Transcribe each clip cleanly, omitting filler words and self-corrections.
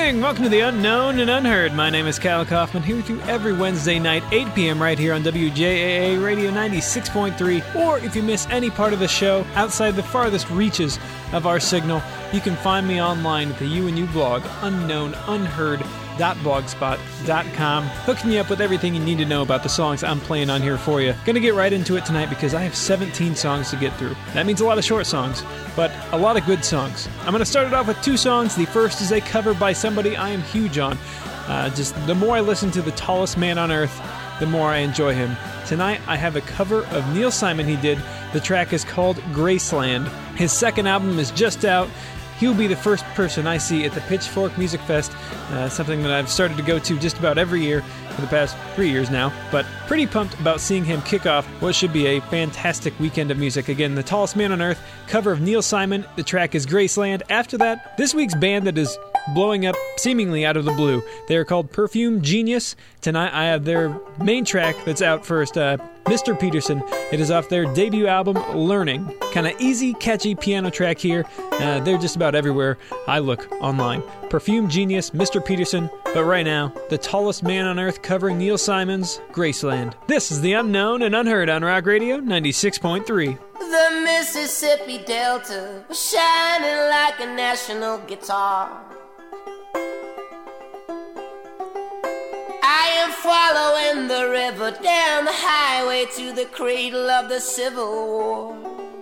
morning! Welcome to the Unknown and Unheard. My name is Kyle Kaufman, here with you every Wednesday night, 8 p.m. right here on WJAA Radio 96.3. Or if you miss any part of the show outside the farthest reaches of our signal, you can find me online at the UNU blog, unknownunheard.blogspot.com, hooking you up with everything you need to know about the songs I'm playing on here for you. Gonna get right into it tonight because I have 17 songs to get through. That means a lot of short songs, but a lot of good songs. I'm gonna start it off with two songs. The first is a cover by somebody I am huge on. Just the more I listen to The Tallest Man on Earth, the more I enjoy him. Tonight, I have a cover of Neil Simon he did. The track is called Graceland. His second album is just out. He'll be the first person I see at the Pitchfork Music Fest, something that I've started to go to just about every year for the past 3 years now, but pretty pumped about seeing him kick off what should be a fantastic weekend of music. Again, The Tallest Man on Earth, cover of Neil Simon. The track is Graceland. After that, this week's band that is blowing up seemingly out of the blue. They are called Perfume Genius. Tonight I have their main track that's out first, Mr. Peterson. It is off their debut album, Learning. Kind of easy, catchy piano track here. They're just about everywhere I look online. Perfume Genius, Mr. Peterson. But right now, The Tallest Man on Earth covering Neil Simon's Graceland. This is the Unknown and Unheard on Rock Radio 96.3. The Mississippi Delta was shining like a national guitar. I am following the river down the highway to the cradle of the Civil War.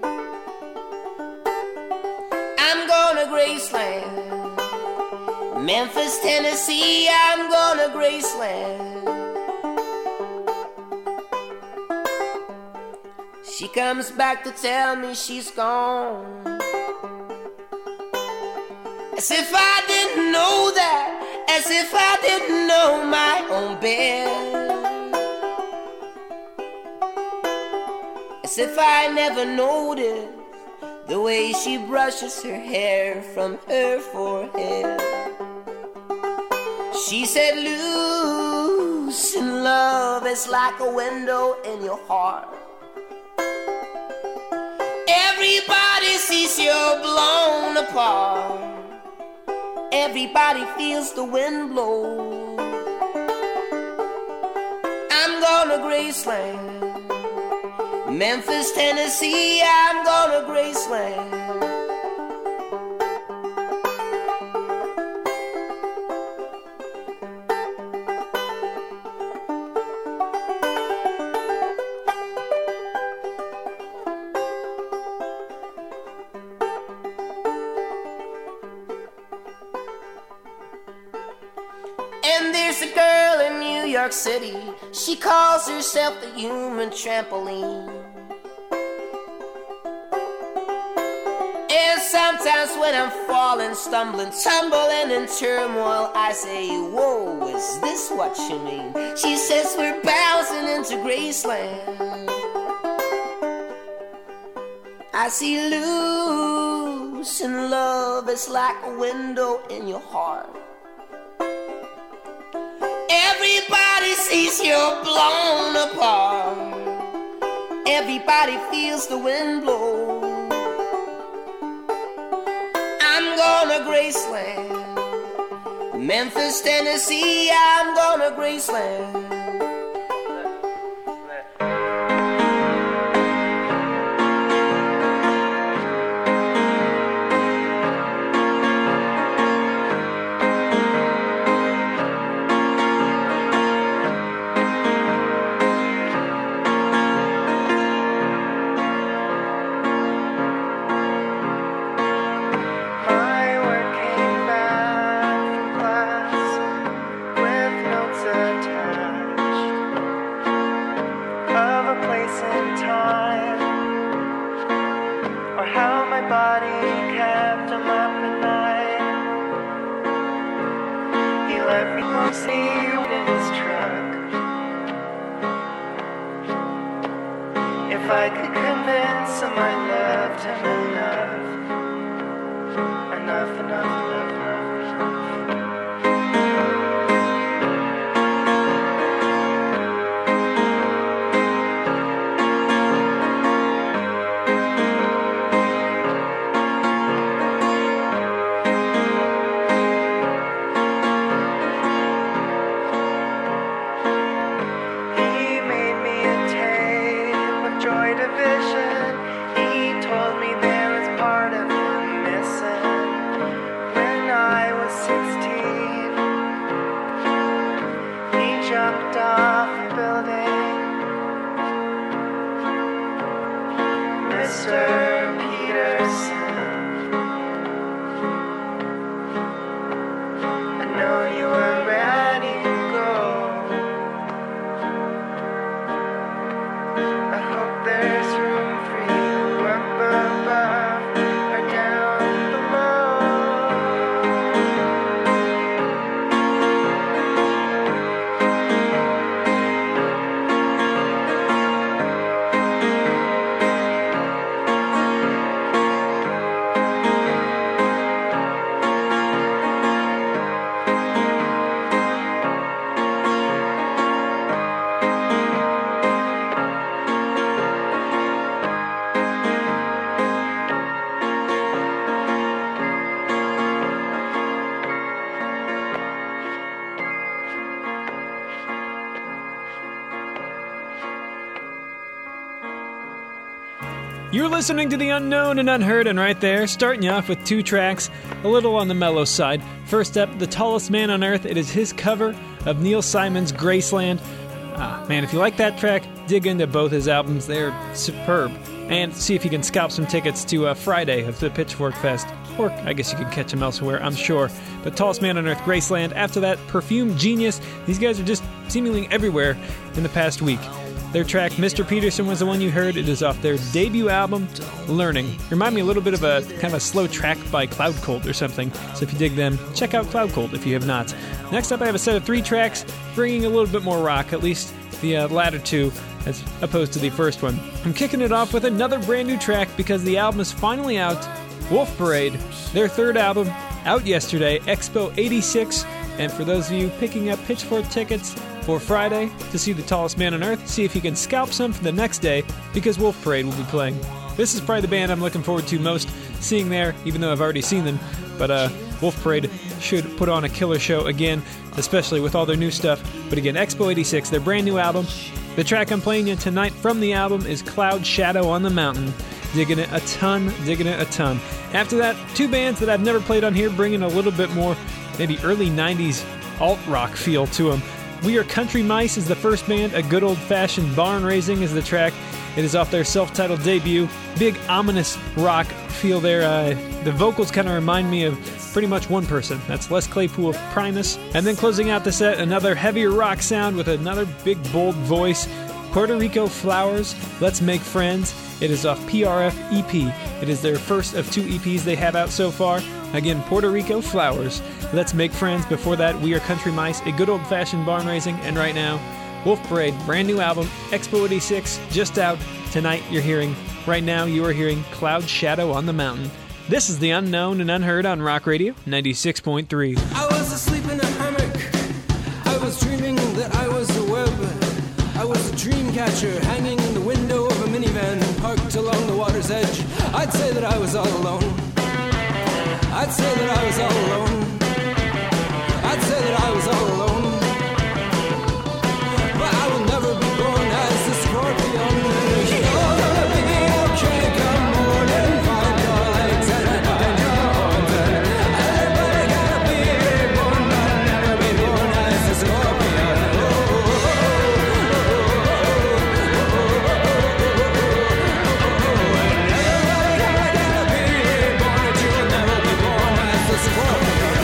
I'm going to Graceland, Memphis, Tennessee, I'm going to Graceland. She comes back to tell me she's gone, as if I didn't know that, as if I didn't know my own bed, as if I never noticed the way she brushes her hair from her forehead. She said, losing love is like a window in your heart. Everybody sees you're blown apart. Everybody feels the wind blow. I'm gonna Graceland, Memphis, Tennessee, I'm gonna Graceland. And there's a girl in New York City, she calls herself the human trampoline. And sometimes when I'm falling, stumbling, tumbling in turmoil, I say, whoa, is this what you mean? She says we're bouncing into Graceland. I see losing love is like a window in your heart. Everybody sees you're blown apart. Everybody feels the wind blow. I'm gonna Graceland, Memphis, Tennessee, I'm gonna Graceland. If I could convince him I loved him enough, enough. made a vision. He told me there was part of him missing. When I was 16, he jumped off a building. Mr. Peterson, I know you were ready to go. I hope there's room for you up above or down below. You're listening to The Unknown and Unheard, and right there, starting you off with two tracks, a little on the mellow side. First up, The Tallest Man on Earth. It is his cover of Neil Simon's Graceland. Man, if you like that track, dig into both his albums. They're superb. And see if you can scalp some tickets to Friday of the Pitchfork Fest. Or I guess you can catch them elsewhere, I'm sure. But Tallest Man on Earth, Graceland. After that, Perfume Genius. These guys are just seemingly everywhere in the past week. Their track, Mr. Peterson, was the one you heard. It is off their debut album, Learning. Remind me a little bit of a kind of a slow track by Cloud Cold or something. So if you dig them, check out Cloud Cold if you have not. Next up, I have a set of 3 tracks, bringing a little bit more rock, at least the latter 2, as opposed to the first one. I'm kicking it off with another brand new track because the album is finally out. Wolf Parade, their 3rd album, out yesterday, Expo 86. And for those of you picking up Pitchfork tickets for Friday to see The Tallest Man on Earth, see if you can scalp some for the next day, because Wolf Parade will be playing. This is probably the band I'm looking forward to most seeing there, even though I've already seen them. But Wolf Parade should put on a killer show again, especially with all their new stuff. But again, Expo 86, their brand new album. The track I'm playing you tonight from the album is Cloud Shadow on the Mountain. Digging it a ton. After that, 2 bands that I've never played on here, bringing a little bit more maybe early 90s alt-rock feel to them. We Are Country Mice is the first band. A Good Old-Fashioned Barn Raising is the track. It is off their self-titled debut. Big, ominous rock feel there. The vocals kind of remind me of pretty much one person. That's Les Claypool of Primus. And then closing out the set, another heavier rock sound with another big, bold voice. Puerto Rico Flowers, Let's Make Friends. It is off PRF EP. It is their first of 2 EPs they have out so far. Again, Puerto Rico Flowers, Let's Make Friends. Before that, We Are Country Mice, A Good Old-Fashioned Barn Raising. And right now, Wolf Parade, brand new album, Expo 86, just out. Tonight you are hearing Cloud Shadow on the Mountain. This is The Unknown and Unheard on Rock Radio 96.3. I was asleep in a hammock. I was dreaming that I was a web. I was a dream catcher hanging in the window of a minivan parked along the water's edge. I'd say that I was all alone. I'd say that I was all alone. I'd say that I was all alone. But I will never be born as the scorpion. You're gonna be okay come morning. Find your legs and find your horns. Everybody gotta be born, but never be born as the scorpion. Everybody gotta be born, but you'll never be born as the scorpion.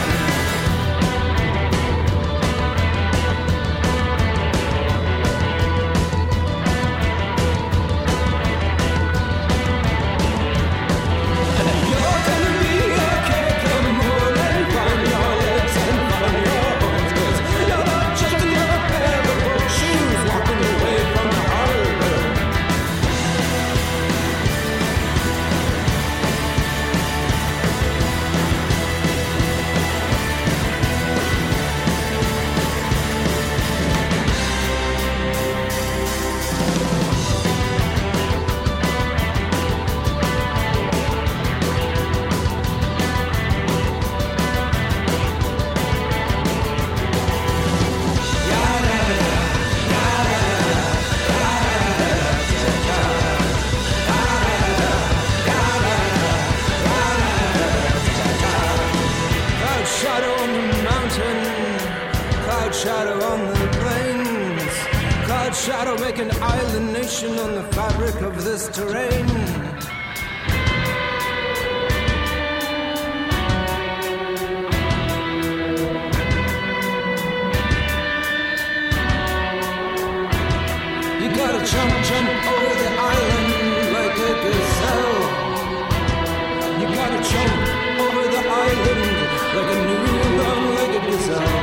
shadow make an island nation on the fabric of this terrain. You gotta jump over the island like a gazelle. You gotta jump over the island like a new long-legged gazelle.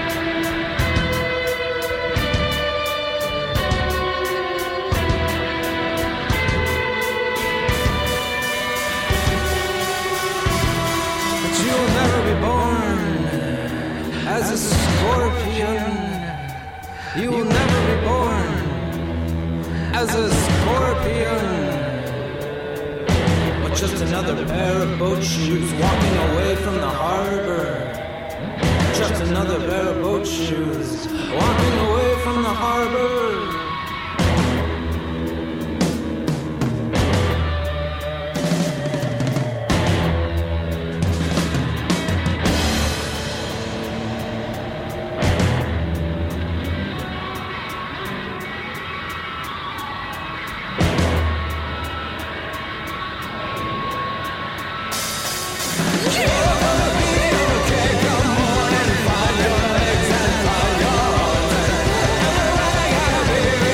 But you'll never be born as a scorpion. You will never be born as a scorpion, but just another pair of boat shoes walking away from the harbor. Just another pair of boat shoes walking away from the harbor. Everybody gotta be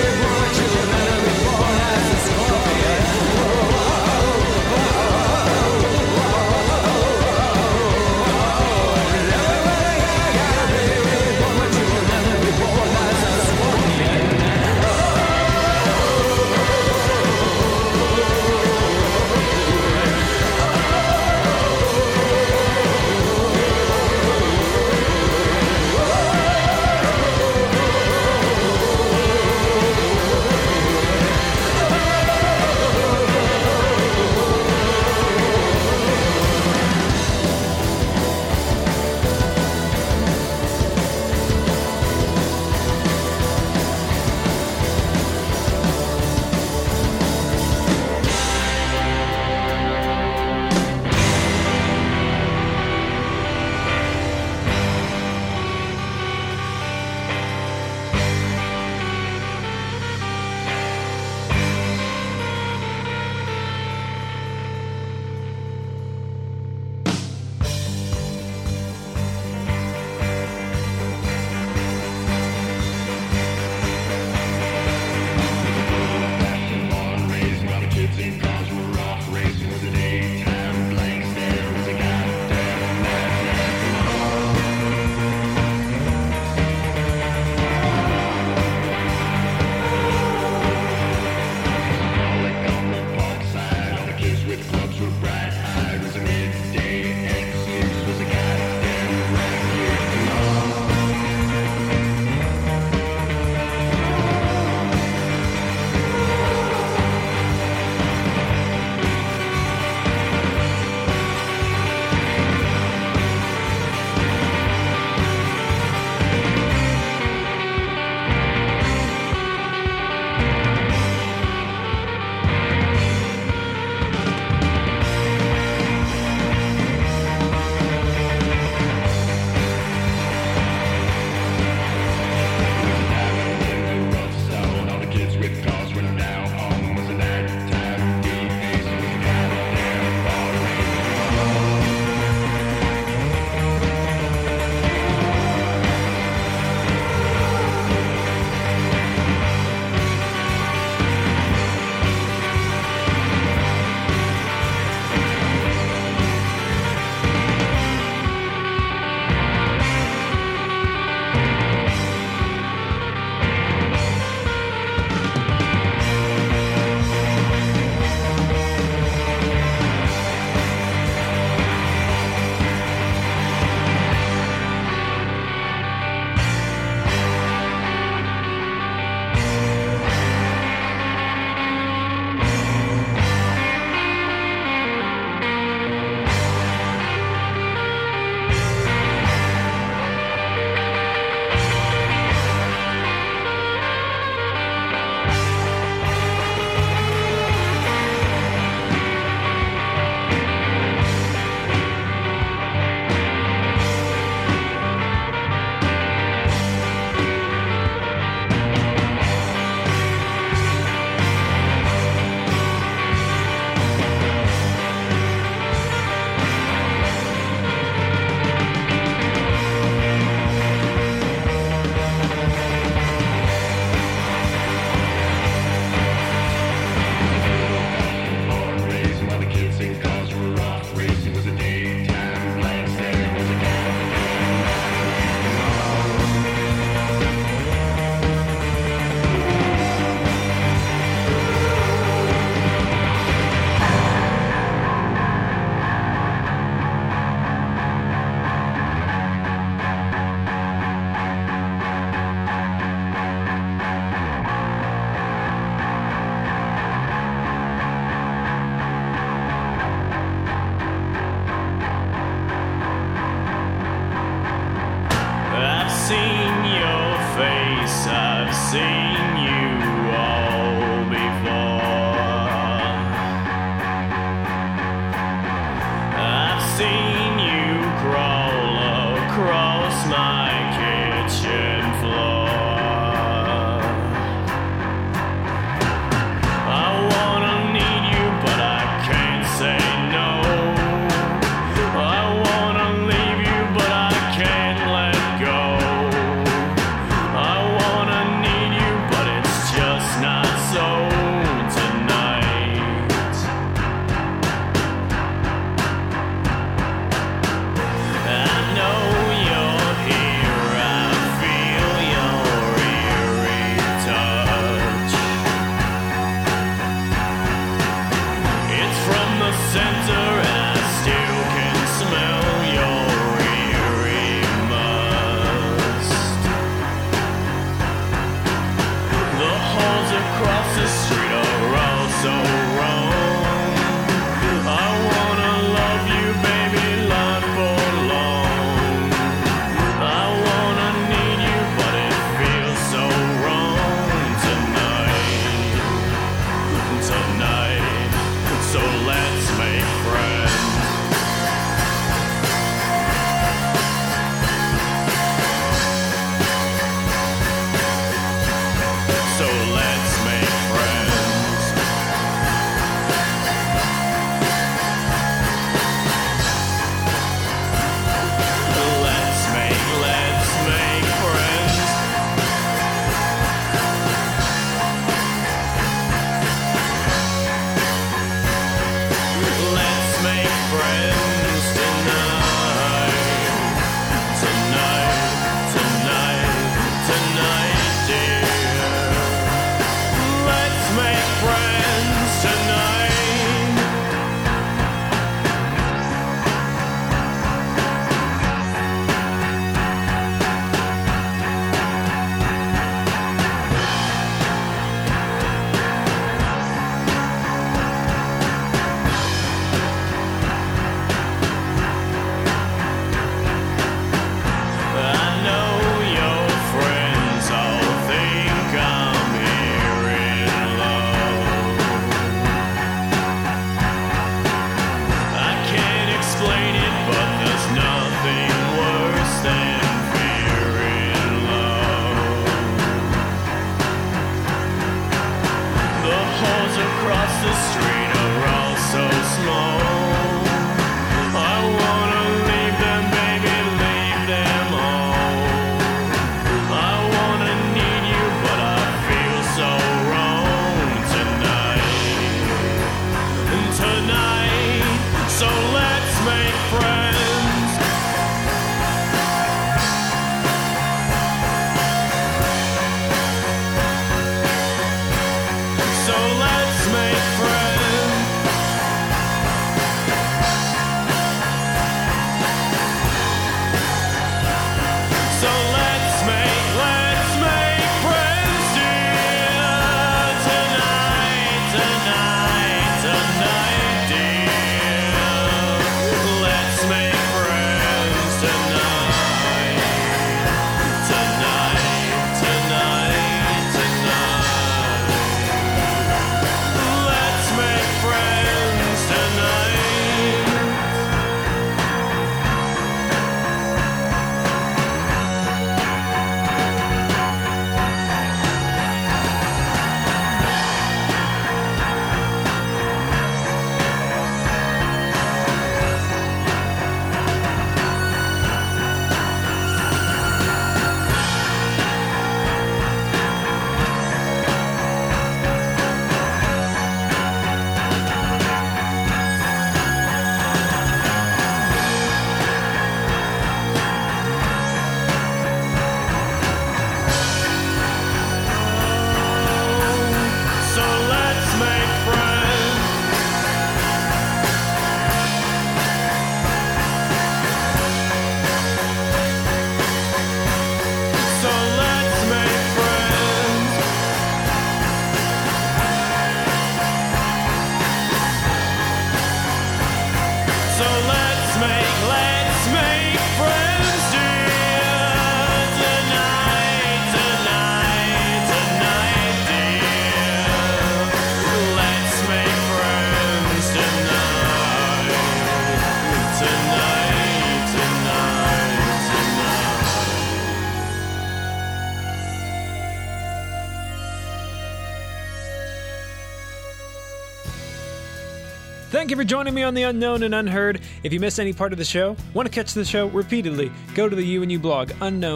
Thank you for joining me on The Unknown and Unheard. If you missed any part of the show, want to catch the show repeatedly, go to the UNU blog,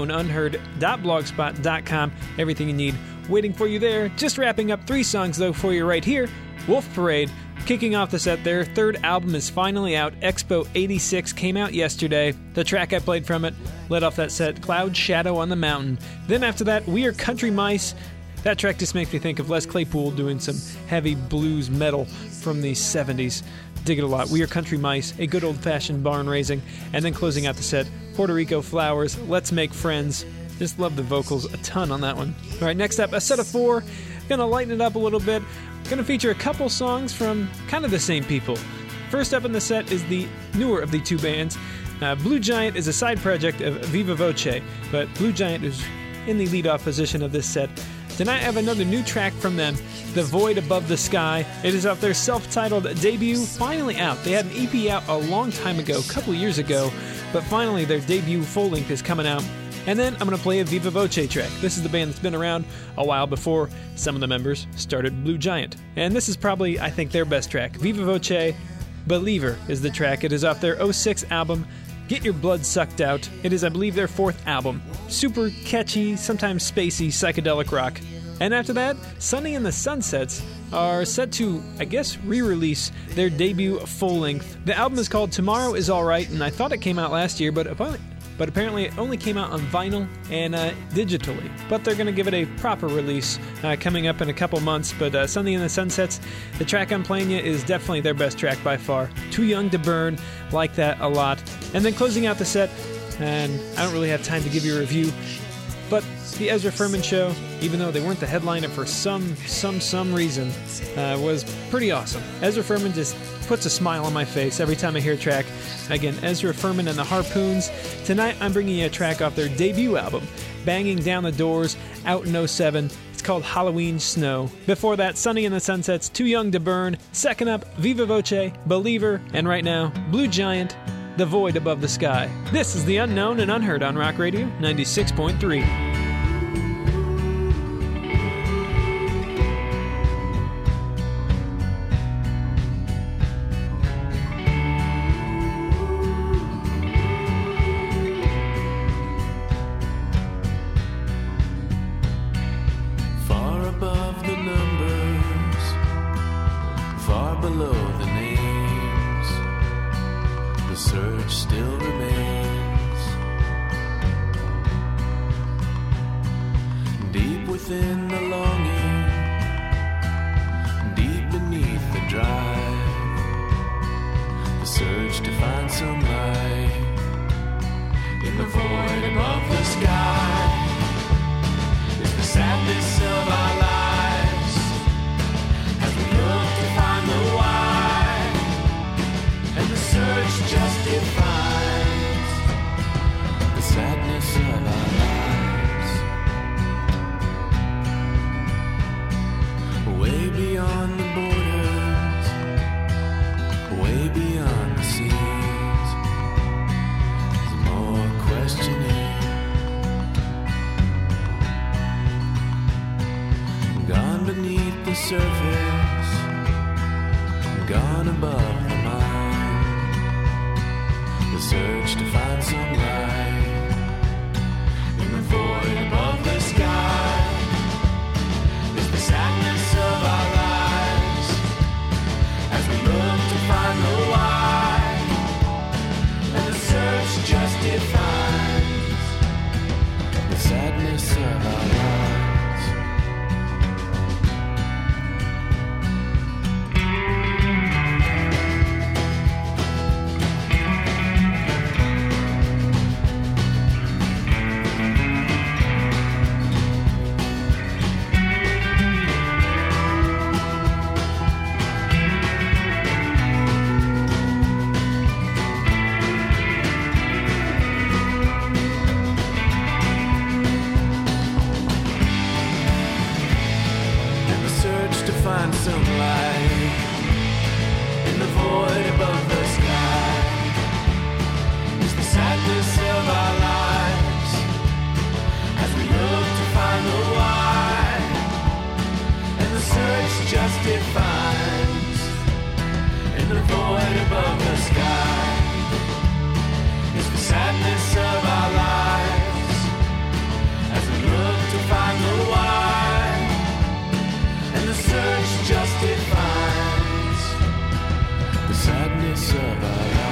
unknownunheard.blogspot.com. Everything you need waiting for you there. Just wrapping up 3 songs, though, for you right here. Wolf Parade, kicking off the set. Their 3rd album is finally out. Expo 86 came out yesterday. The track I played from it led off that set, Cloud Shadow on the Mountain. Then after that, We Are Country Mice. That track just makes me think of Les Claypool doing some heavy blues metal from the 70s. Dig it a lot. We Are Country Mice, a good old-fashioned barn raising. And then closing out the set, Puerto Rico Flowers, Let's Make Friends. Just love the vocals a ton on that one. All right, next up, a set of 4. Gonna lighten it up a little bit. Gonna feature a couple songs from kind of the same people. First up in the set is the newer of the 2 bands. Blue Giant is a side project of Viva Voce, but Blue Giant is in the lead-off position of this set. Tonight I have another new track from them, The Void Above the Sky. It is off their self-titled debut, finally out. They had an EP out a long time ago, a couple years ago, but finally their debut full-length is coming out. And then I'm going to play a Viva Voce track. This is the band that's been around a while before some of the members started Blue Giant. And this is probably, I think, their best track. Viva Voce, Believer is the track. It is off their 06 album, Get Your Blood Sucked Out. It is, I believe, their 4th album. Super catchy, sometimes spacey, psychedelic rock. And after that, Sunny and the Sunsets are set to, I guess, re-release their debut full-length. The album is called Tomorrow Is Alright, and I thought it came out last year, but apparently it only came out on vinyl and digitally. But they're going to give it a proper release coming up in a couple months. But Sunny and the Sunsets, the track I'm playing you is definitely their best track by far. Too Young to Burn, like that a lot. And then closing out the set, and I don't really have time to give you a review, but the Ezra Furman Show, even though they weren't the headliner for some reason, was pretty awesome. Ezra Furman just puts a smile on my face every time I hear a track. Again, Ezra Furman and the Harpoons. Tonight I'm bringing you a track off their debut album, Banging Down the Doors, out in 07. It's called Halloween Snow. Before that, Sunny and the Sunsets, Too Young to Burn. Second up, Viva Voce, Believer. And right now, Blue Giant, The Void Above the Sky. This is The Unknown and Unheard on Rock Radio 96.3. right above the sky is the sadness of our lives as we look to find the why, and the search justifies the sadness of our lives.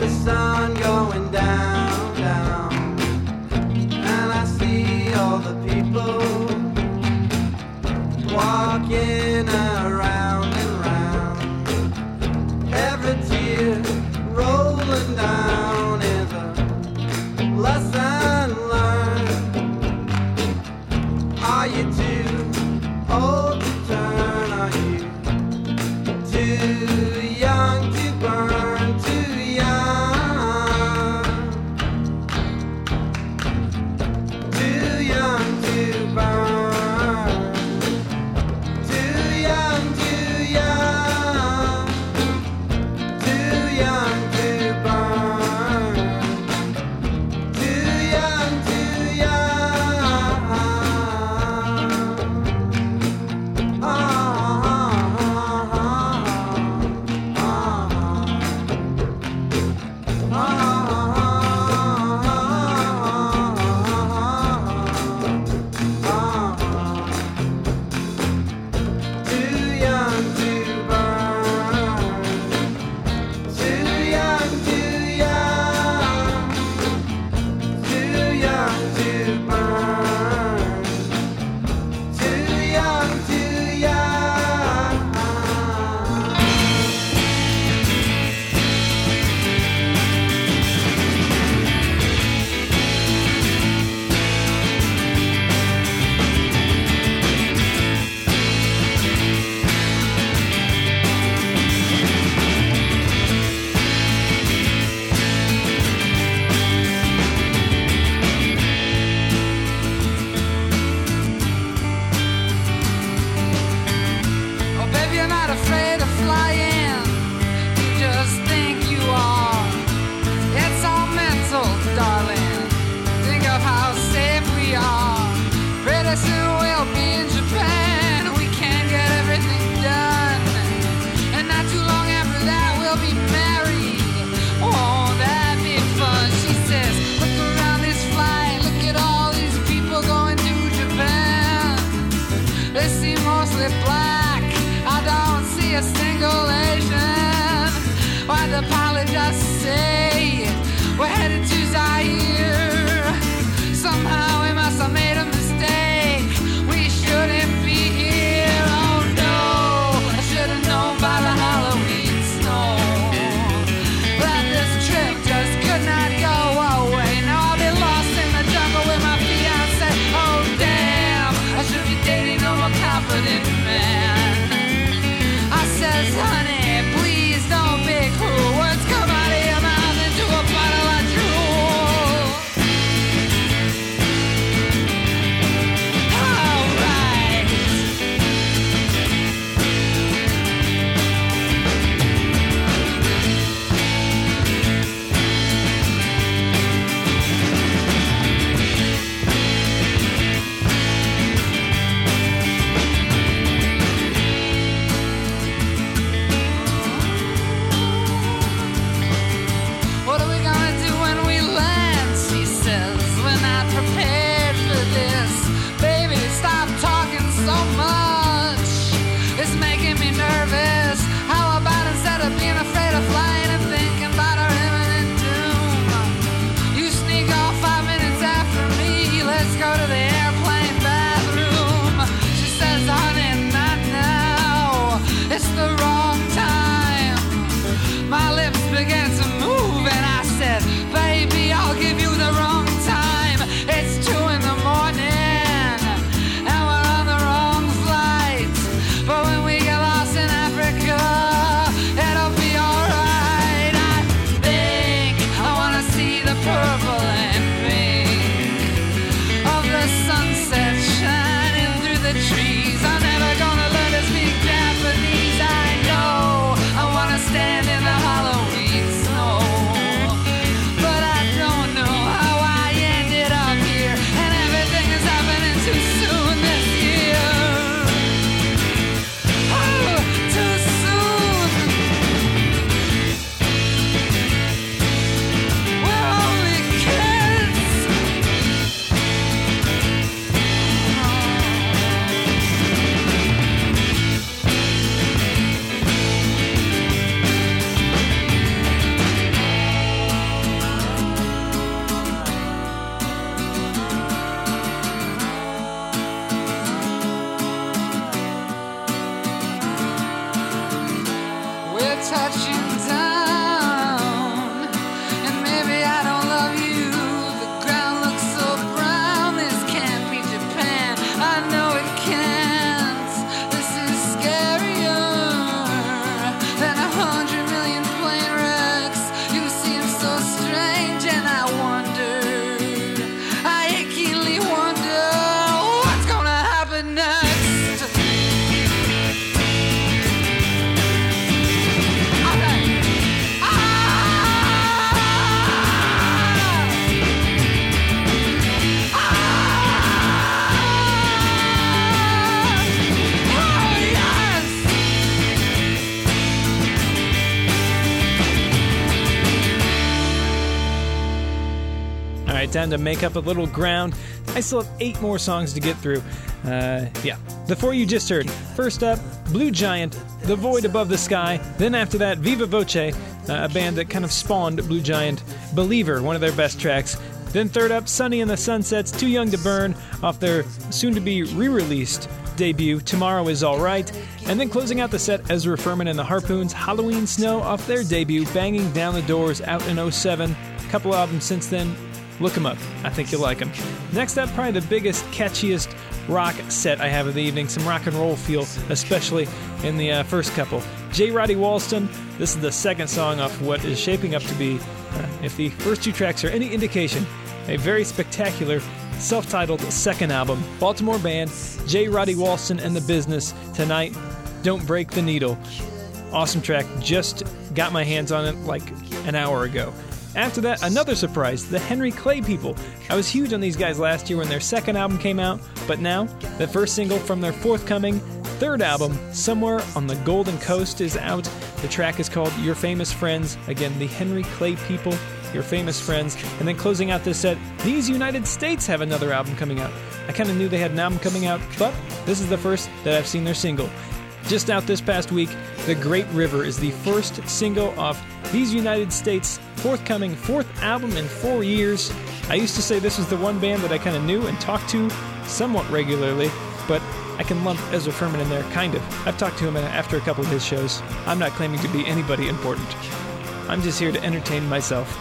the sun going down, down. And I see all the people walking around and round. Every tear rolling down is a lesson learned. Are you too old to turn? Are you too young to burn? Too young. Too young to burn. Too young, too young. Too young to burn. Too young, too young. Too young to burn. Too young, too young. Too young to burn. Too young, too young. Oh, baby, you're not afraid of flying. You just think you are. It's all mental, darling. Think of how safe we are. Pretty soon we'll be in Japan. We can get everything done. And not too long after that, we'll be married. Won't that be fun? She says, look around this flight. Look at all these people going to Japan. They seem mostly black. I don't see a single Asian. Why the pilot just say we're headed to Zaire? Somehow we must have made a mistake. We shouldn't be here. Oh no, I should have known by the Halloween snow that this trip just could not go away. Now I'll be lost in the jungle with my fiance. Oh damn, I should be dating a more confident man. I says, honey, please don't be cruel. Words come out of your mouth into a bottle of drool. All right. What are we gonna do when we land? She says, we're not prepared for this. Baby, stop talking so much. It's making me nervous. How about instead of being afraid of flying and thinking about our imminent doom, you sneak off 5 minutes after me. Let's go to the airplane bathroom. She says, honey, not now. It's the wrong time. My lips began to move and I said, baby, I'll give you the wrong time. It's 2 in the morning and we're on the wrong flight. touching down. And maybe I don't love you. The ground looks so brown. This can't be Japan. I know it can't. This is scarier than 100 million plane wrecks. You seem so strange, and I wonder, I achingly wonder what's gonna happen next. All right, time to make up a little ground. I still have 8 more songs to get through. The 4 you just heard. First up, Blue Giant, The Void Above the Sky. Then after that, Viva Voce, a band that kind of spawned Blue Giant. Believer, one of their best tracks. Then third up, Sunny and the Sunsets, Too Young to Burn, off their soon-to-be re-released debut, Tomorrow Is Alright. And then closing out the set, Ezra Furman and the Harpoons, Halloween Snow, off their debut, Banging Down the Doors, out in 07. A couple albums since then. Look them up. I think you'll like them. Next up, probably the biggest, catchiest rock set I have of the evening. Some rock and roll feel, especially in the first couple. J. Roddy Walston. This is the second song off what is shaping up to be, if the first 2 tracks are any indication, a very spectacular, self-titled second album. Baltimore band, J. Roddy Walston and the Business. Tonight, Don't Break the Needle. Awesome track. Just got my hands on it like an hour ago. After that, another surprise, the Henry Clay People. I was huge on these guys last year when their second album came out, but now, the first single from their forthcoming third album, Somewhere on the Golden Coast, is out. The track is called Your Famous Friends. Again, the Henry Clay People, Your Famous Friends. And then closing out this set, These United States have another album coming out. I kind of knew they had an album coming out, but this is the first that I've seen their single. Just out this past week, The Great River is the first single off These United States' forthcoming 4th album in 4 years. I used to say this was the one band that I kind of knew and talked to somewhat regularly, but I can lump Ezra Furman in there, kind of. I've talked to him after a couple of his shows. I'm not claiming to be anybody important. I'm just here to entertain myself.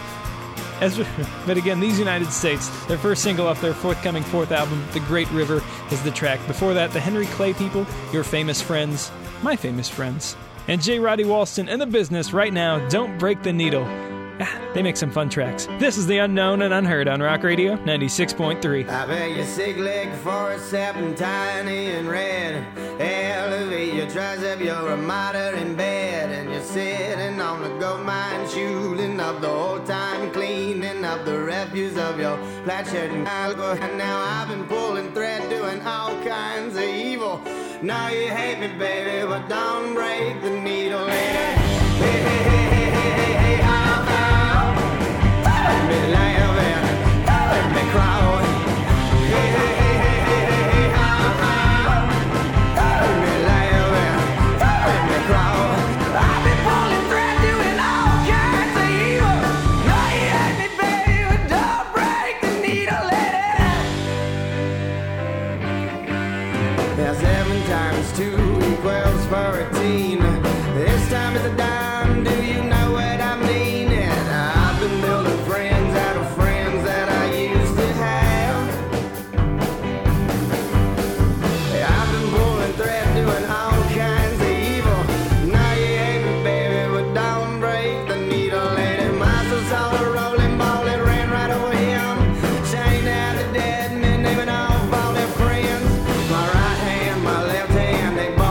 But again, These United States, their first single off their forthcoming 4th album, The Great River, is the track. Before that, the Henry Clay People, Your Famous Friends, My Famous Friends. And J. Roddy Walston and the Business right now, Don't Break the Needle. They make some fun tracks. This is The Unknown and Unheard on Rock Radio 96.3. I bet your sick leg for a and tiny and red. Elevate your tricep, you're a martyr in bed. And you're sitting on the gold mine, shooting up the old time, cleaning up the refuse of your flat shirt and alcohol. And now I've been pulling thread, doing all kinds of evil. Now you hate me, baby, but don't break the needle later. Hey, hey, hey, hey, hey, hey, how about? Let me laugh and let me cry. Hey, hey, hey, hey, hey, hey, hey, how about? Let me laugh and let me cry. I've been pulling thread, doing all kinds of evil. Now you hate me, baby, but don't break the needle, lady. There's 7 times 2 equals 14. This time it's a dime, do you know what I mean? And I've been building friends out of friends that I used to have. I've been pulling thread, doing all kinds of evil. Now you hate me, baby, but don't break the needle, lady. My soul saw a rolling ball that ran right over him. Chained out the dead men, naming off all their friends. My right hand, my left hand, they both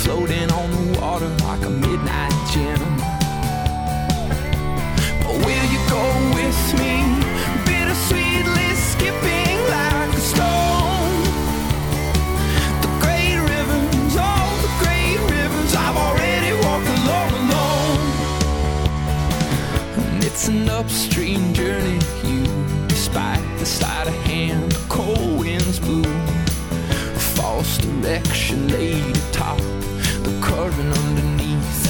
floating on the water like a midnight gem. But will you go with me, bittersweetly skipping like a stone? The great rivers, all the great rivers I've already walked alone. And it's an upstream journey, you, despite the sleight of hand, the cold winds blew. False direction laid atop the current underneath.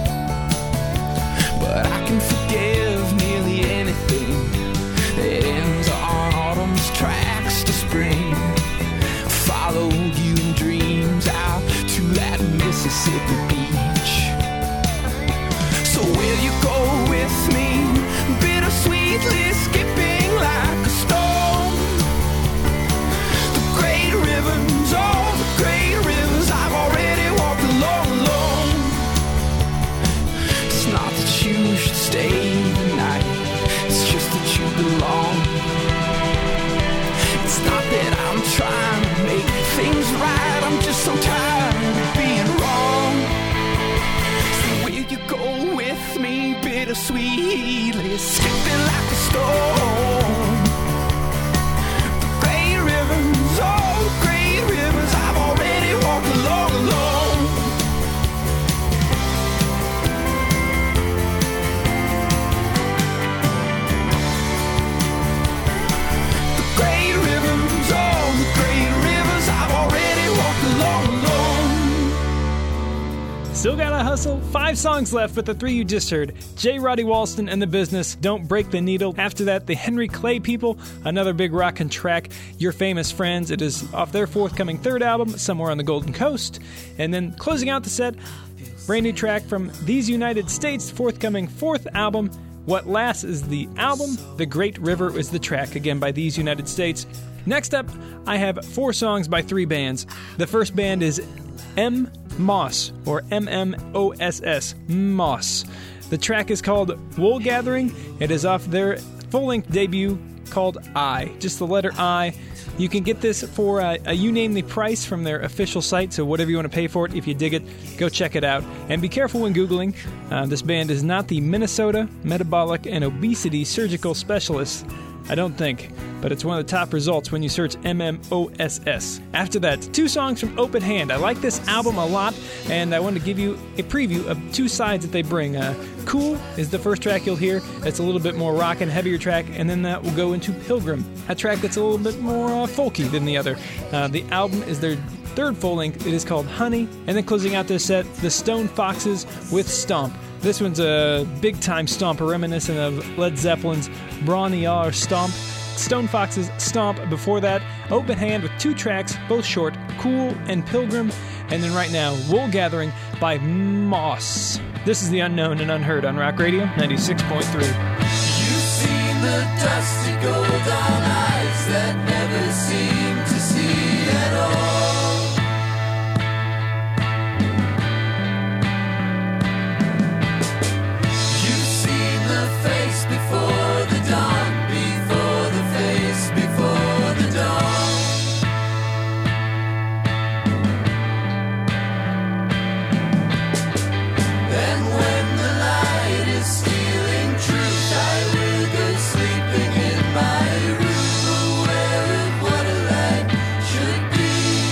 But I can forgive nearly anything that ends on autumn's tracks to spring. Followed you in dreams out to that Mississippi beach. So will you go with me, bittersweetly skipping like a stone? The great rivers, all the great rivers I've already walked alone. It's not that you should stay the night, it's just that you belong. It's not that I'm trying to make things right, I'm just so tired of being wrong. So will you go with me, bittersweetly skipping like a stone? The great rivers, all the great rivers I've already walked alone. The great rivers, all the great rivers I've already walked alone. Still gotta hustle. 5 songs left, but the 3 you just heard: J. Roddy Walston and the Business, Don't Break the Needle. After that, the Henry Clay People, another big rockin' track, Your Famous Friends. It is off their forthcoming 3rd album, Somewhere on the Golden Coast. And then closing out the set, brand new track from These United States, forthcoming 4th album, What Lasts is the album, The Great River is the track, again by These United States. Next up, I have 4 songs by 3 bands. The first band is M. Moss, or M-M-O-S-S, Moss. The track is called Wool Gathering. It is off their full-length debut called I, just the letter I. You can get this for a You Name the Price from their official site, so whatever you want to pay for it, if you dig it, go check it out. And be careful when Googling. This band is not the Minnesota Metabolic and Obesity Surgical Specialists, I don't think, but it's one of the top results when you search MMOSS. After that, 2 songs from Open Hand. I like this album a lot, and I wanted to give you a preview of 2 sides that they bring. Cool is the first track you'll hear. It's a little bit more rock and heavier track, and then that will go into Pilgrim, a track that's a little bit more folky than the other. The album is their 3rd full length. It is called Honey. And then closing out their set, the Stone Foxes with Stomp. This one's a big-time stomper reminiscent of Led Zeppelin's Bron-Y-Aur Stomp. Stone Foxes Stomp. Before that, Open Hand with 2 tracks, both short, Cool and Pilgrim. And then right now, Wool Gathering by Moss. This is The Unknown and Unheard on Rock Radio 96.3. You've seen the dusty gold-down eyes that never seem to see at all. You've seen the face before the dawn, before the face before the dawn. And when the light is stealing truth, I will go sleeping in my room, aware of what a light should be.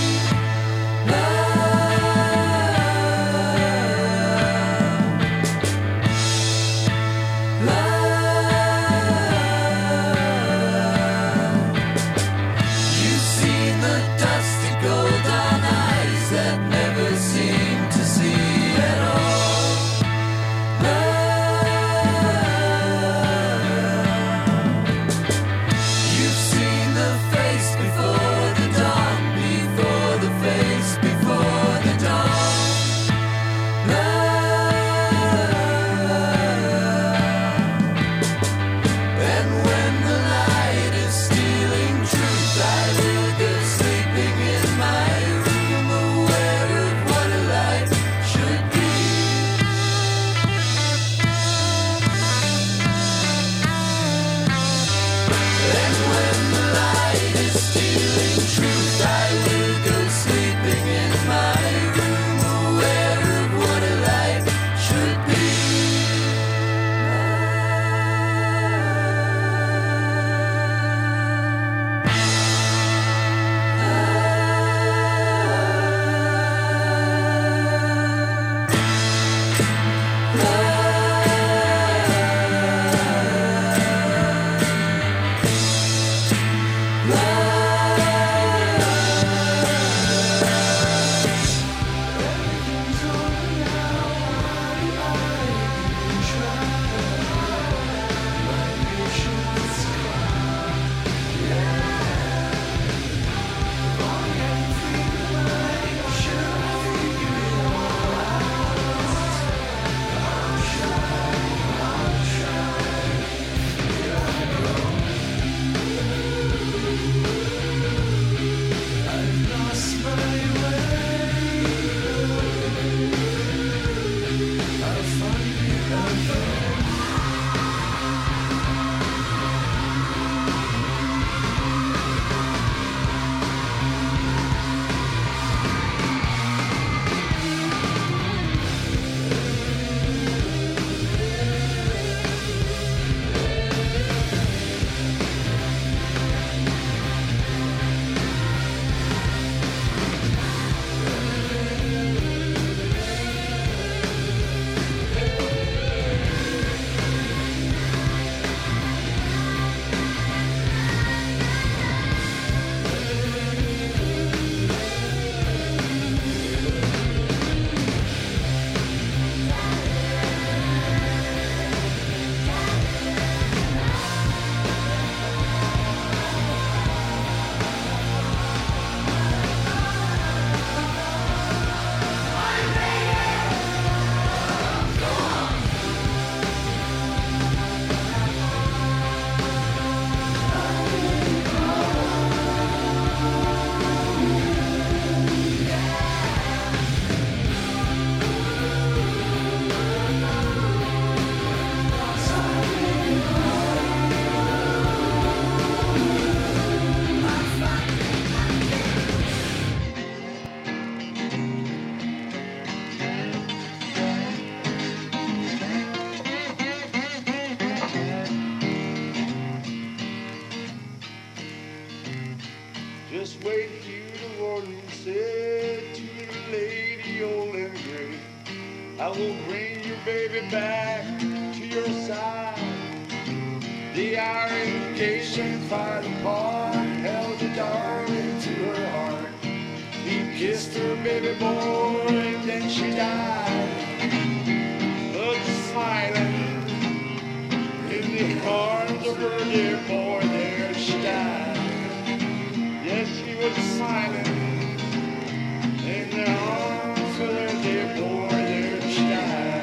waited you the warning, said to the lady old and gray, I will bring your baby back to your side. The hour engagement fired apart, held the darling to her heart. He kissed her baby boy and then she died. But silent in the arms of her dear boy, there she died. Yes, she was silent in the arms of her dear boy, there she died.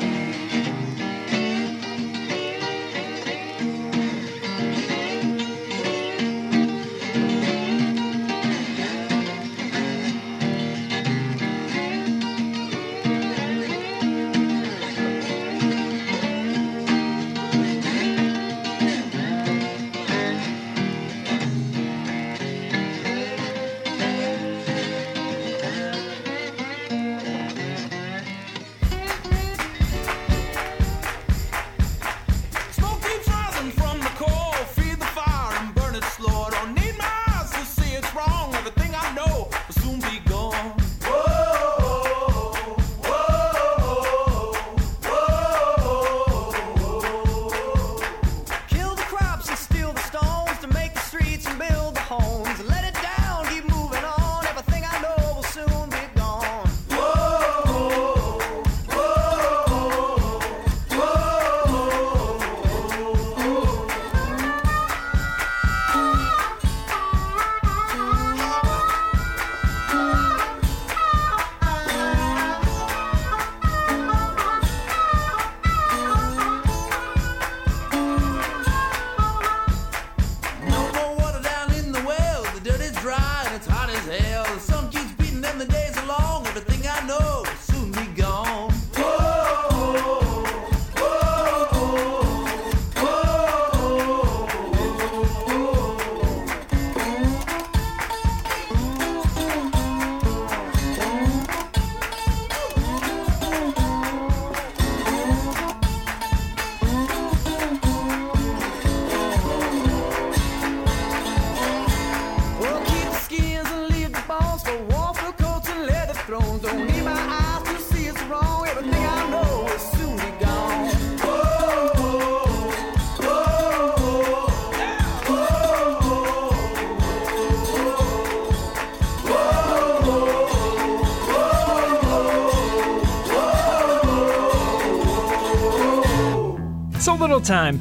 So Little Time,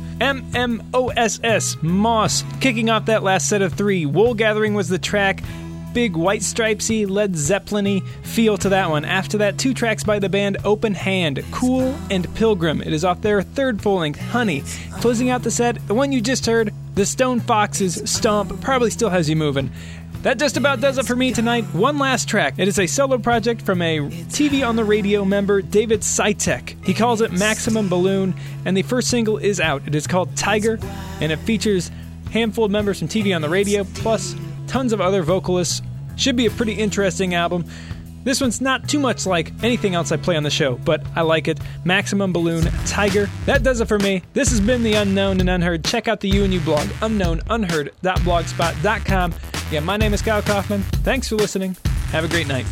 MMOSS, Moss, kicking off that last set of three. Wool Gathering was the track. Big White Stripesy, Led Zeppelin-y feel to that one. After that, two tracks by the band Open Hand, Cool and Pilgrim. It is off their third full-length, Honey. Closing out the set, the one you just heard, the Stone Foxes, Stomp, probably still has you moving. That just about does it for me tonight. One last track. It is a solo project from a TV on the Radio member, David Sitek. He calls it Maximum Balloon, and the first single is out. It is called Tiger, and it features a handful of members from TV on the Radio, plus tons of other vocalists. Should be a pretty interesting album. This one's not too much like anything else I play on the show, but I like it. Maximum Balloon, Tiger. That does it for me. This has been The Unknown and Unheard. Check out the UNU blog, unknownunheard.blogspot.com. Yeah, my name is Kyle Kaufman. Thanks for listening. Have a great night.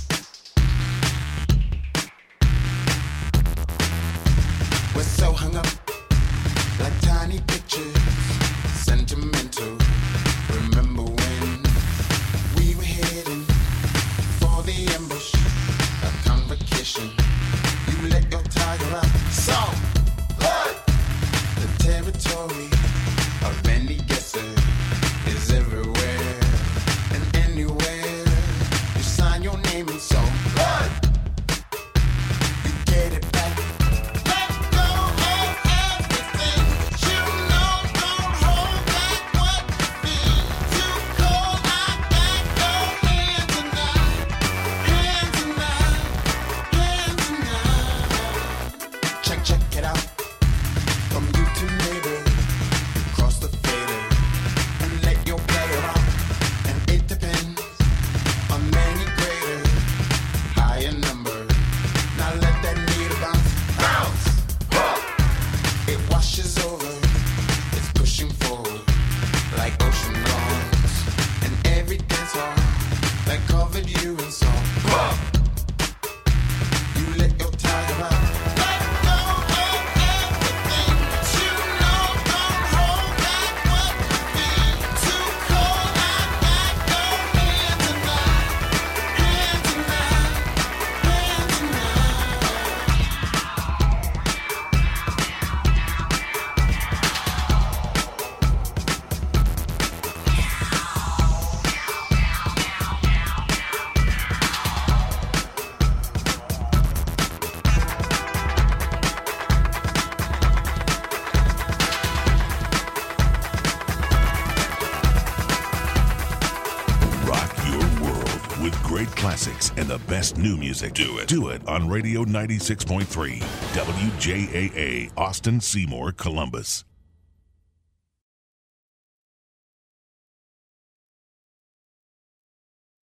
We're so hung up like tiny pictures, sentimental. Remember when we were heading for the ambush, a convocation. You let your tiger out. So, the territory of any guesser is everywhere and anywhere. You sign your name in so blood. You get it back. Let go of everything. You know, don't hold back what you feel. You call out back your hands tonight. Hands tonight. Hands tonight. Check it out. From you to neighbor, cross the fader and let your player out. And it depends on many greater, higher number. Now let that needle bounce, bounce. It washes over, it's pushing forward like ocean lawns. And every dance hall classics and the best new music. Do it on Radio 96.3 WJAA, Austin, Seymour, Columbus.